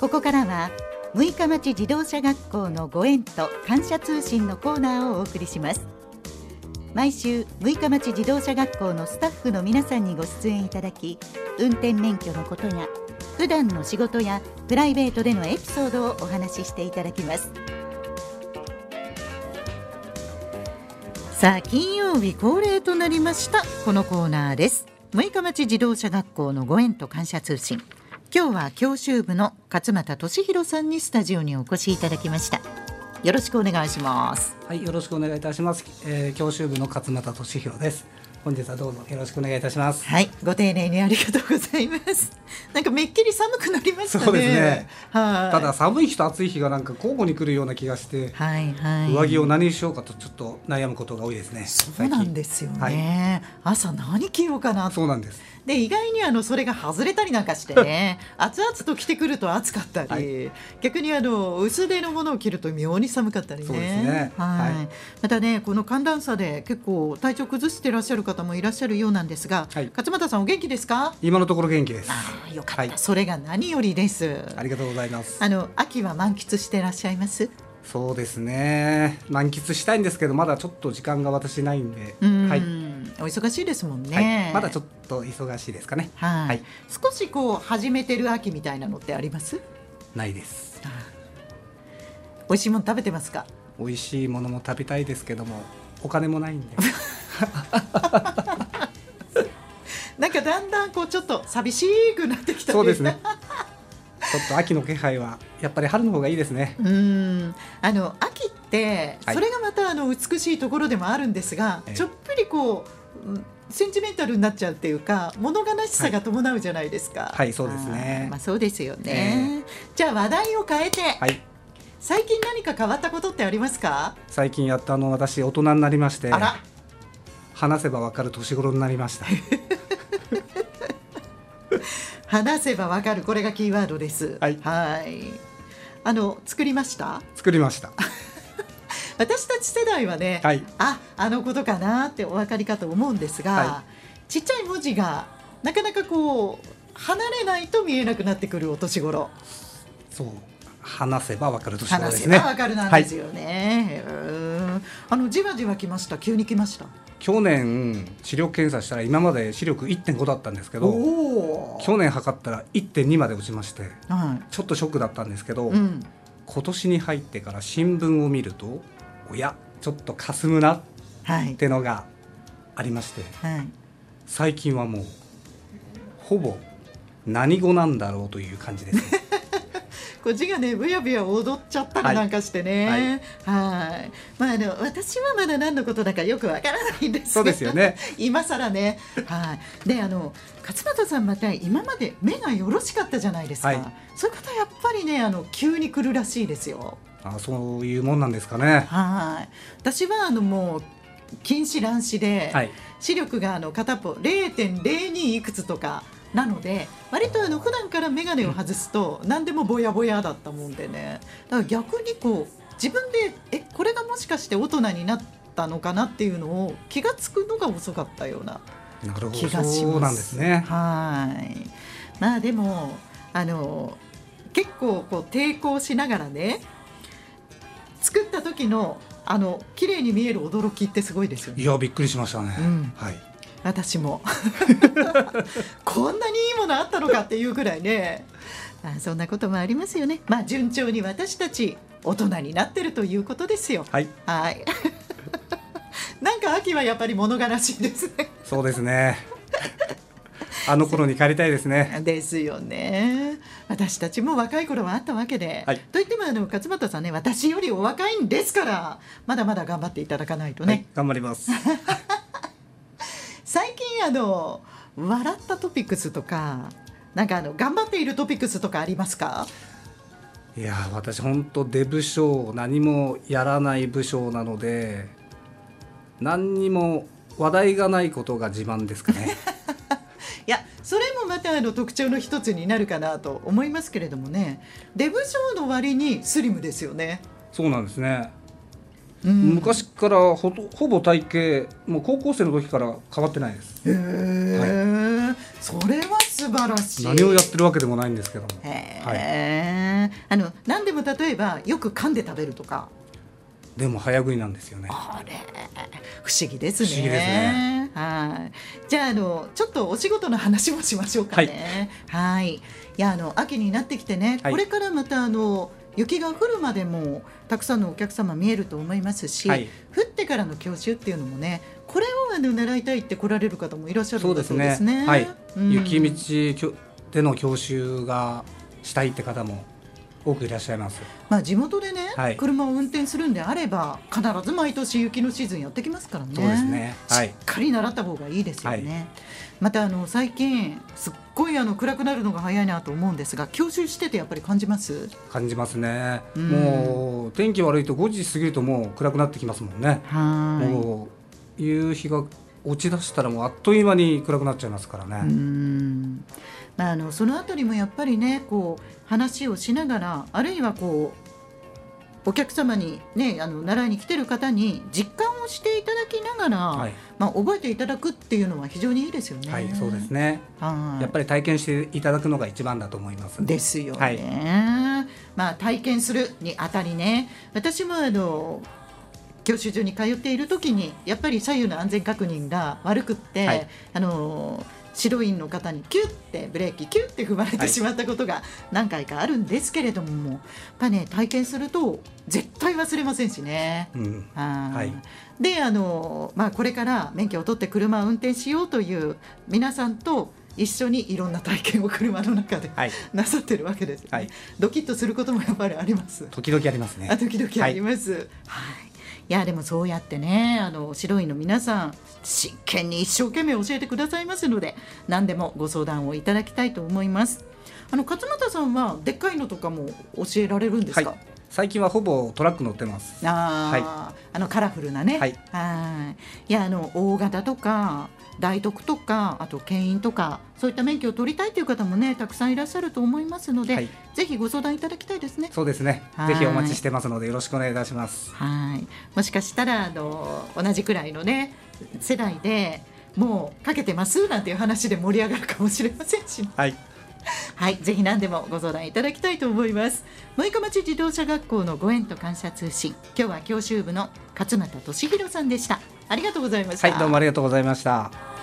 ここからは六日町自動車学校のご縁と感謝通信のコーナーをお送りします。毎週六日町自動車学校のスタッフの皆さんにご出演いただき、運転免許のことや普段の仕事やプライベートでのエピソードをお話ししていただきます。さあ、金曜日恒例となりましたこのコーナーです。六日町自動車学校のご縁と感謝通信。今日は教習部の勝俣俊弘さんにスタジオにお越しいただきました。よろしくお願いします。 はい、よろしくお願いいたします。教習部の勝俣俊弘です。本日はどうぞよろしくお願いいたします。 はい、ご丁寧にありがとうございます。なんかめっきり寒くなりましたね。 そうですね。 はい。 ただ寒い日と暑い日がなんか交互に来るような気がして、 はいはい、 上着を何にしようかとちょっと悩むことが多いですね。 そうなんですよね、はい、朝何着ようかなと。 そうなんです。 で、意外にそれが外れたりなんかしてね熱々と着てくると暑かったり、はい、逆に薄手のものを着ると妙に寒かったりね。 そうですね、 はいはい、 またね、この寒暖差で結構体調崩していらっしゃる方もいらっしゃるようなんですが、はい、勝俣さんお元気ですか？ 今のところ元気です。 あ、よかった、 はい、 それが何よりです。 ありがとうございます。 秋は満喫していらっしゃいます？ そうですね、満喫したいんですけどまだちょっと時間が私ないんで、はい、 お忙しいですもんね、 はい、まだちょっと忙しいですかね。 はい、はい、少し始めてる秋みたいなのってあります？ないです。美味しいもの食べてますか？ 美味しいものも食べたいですけどもお金もないんでなんかだんだんちょっと寂しくなってきた。 そうですねちょっと秋の気配はやっぱり春の方がいいですね。 秋ってそれがまた美しいところでもあるんですが、ちょっぴりセンチメンタルになっちゃうっていうか物悲しさが伴うじゃないですか。 はい、はい、そうですね。 まあ、そうですよね、じゃあ話題を変えて、はい、最近何か変わったことってありますか？ 最近やっと私大人になりまして、話せばわかる年頃になりました話せばわかる、これがキーワードです。 はい、 はい、作りました？ 作りました私たち世代はね、はい、あのことかなってお分かりかと思うんですが、はい、ちっちゃい文字がなかなか離れないと見えなくなってくるお年頃。 そう、話せばわかる年頃ですね。 話せばわかるなんですよね、はい、じわじわきました。急にきました。去年視力検査したら今まで視力 1.5 だったんですけど、去年測ったら 1.2 まで落ちまして、はい、ちょっとショックだったんですけど、今年に入ってから新聞を見るとおやちょっと霞むなってのがありまして、はい、最近はもうほぼ何語なんだろうという感じですね字がねブヤブヤ踊っちゃったりなんかしてね、はい、まあ、私はまだ何のことだかよくわからないんですけど、 そうですよね今更ね、はい、で勝俣さんまた今まで目がよろしかったじゃないですか、はい、そういう方やっぱりね急に来るらしいですよ。 そういうもんなんですかね。 はい、私はもう近視乱視で、はい、視力が片方 0.02 いくつとかなので割と普段から眼鏡を外すと何でもぼやぼやだったもんでね、だから逆に自分でこれがもしかして大人になったのかなっていうのを気がつくのが遅かったような気がします。 そうなんですね。 はい、まあでも結構抵抗しながらね作った時の綺麗に見える驚きってすごいですよね。 いやびっくりしましたね、はい、 私もこんなにいいものあったのかっていうぐらいね、そんなこともありますよね。まあ順調に私たち大人になってるということですよ。はい、はい、なんか秋はやっぱり物悲しいですね。 そうですねあの頃に帰りたいですね。 ですよね。私たちも若い頃はあったわけで、はい、といっても勝俣さんね、私よりお若いんですからまだまだ頑張っていただかないとね、はい、 頑張ります最近笑ったトピックスとかなんか頑張っているトピックスとかありますか？ いや私本当出部署何もやらない部署なので何にも話題がないことが自慢ですかねいやそれもまた特徴の一つになるかなと思いますけれどもね、出部署の割にスリムですよね。 そうなんですね、昔からほぼ体型もう高校生の時から変わってないです。 へー、はい、それは素晴らしい。 何をやってるわけでもないんですけども、 へー、はい、 ね。何でも例えばよく噛んで食べるとか。 でも早食いなんですよね。 あれ不思議ですね。 不思議ですね。 はい。じゃあちょっとお仕事の話もしましょうかね。はい。いや秋になってきてね、これからまた雪が降るまでもたくさんのお客様見えると思いますし、降ってからの教習っていうのもね、これを習いたいって来られる方もいらっしゃるんだそうですね。 はい。雪道での教習がしたいって方も多くいらっしゃいます。 地元でね、車を運転するんであれば必ず毎年雪のシーズンやってきますからね。 そうですね。 しっかり習った方がいいですよね。また最近すっごい暗くなるのが早いなと思うんですが、教習しててやっぱり感じます？ 感じますね。もう天気悪いと5時過ぎるともう暗くなってきますもんね。もう夕日が落ち出したらもうあっという間に暗くなっちゃいますからね。 そのあたりもやっぱりね、話をしながら、あるいはお客様にね、習いに来てる方に実感をしていただきながら、覚えていただくっていうのは非常にいいですよね。 はい、そうですね。やっぱり体験していただくのが一番だと思います。 ですよね。体験するにあたりね、私も教習所に通っている時にやっぱり左右の安全確認が悪くって、指導員の方にキュッてブレーキキュッて踏まれてしまったことが何回かあるんですけれども、やっぱね、体験すると絶対忘れませんしね。でこれから免許を取って車を運転しようという皆さんと一緒にいろんな体験を車の中で、なさってるわけですよね。ドキッとすることもやっぱりあります。 時々ありますね。 時々あります。いやでもそうやってね、指導員の皆さん真剣に一生懸命教えてくださいますので、何でもご相談をいただきたいと思います。勝俣さんはでっかいのとかも教えられるんですか？ 最近はほぼトラック乗ってます。 カラフルなね。いや大型とか大徳とか、あと牽引とか、そういった免許を取りたいという方もね、たくさんいらっしゃると思いますので、ぜひご相談いただきたいですね。 そうですね。ぜひお待ちしてますのでよろしくお願いいたします。 もしかしたら同じくらいのね世代でもうかけてますなんていう話で盛り上がるかもしれませんし、ぜひ何でもご相談いただきたいと思います。六日町自動車学校のご縁と感謝通信、今日は教習部の勝俣俊弘さんでした。ありがとうございました。 どうもありがとうございました。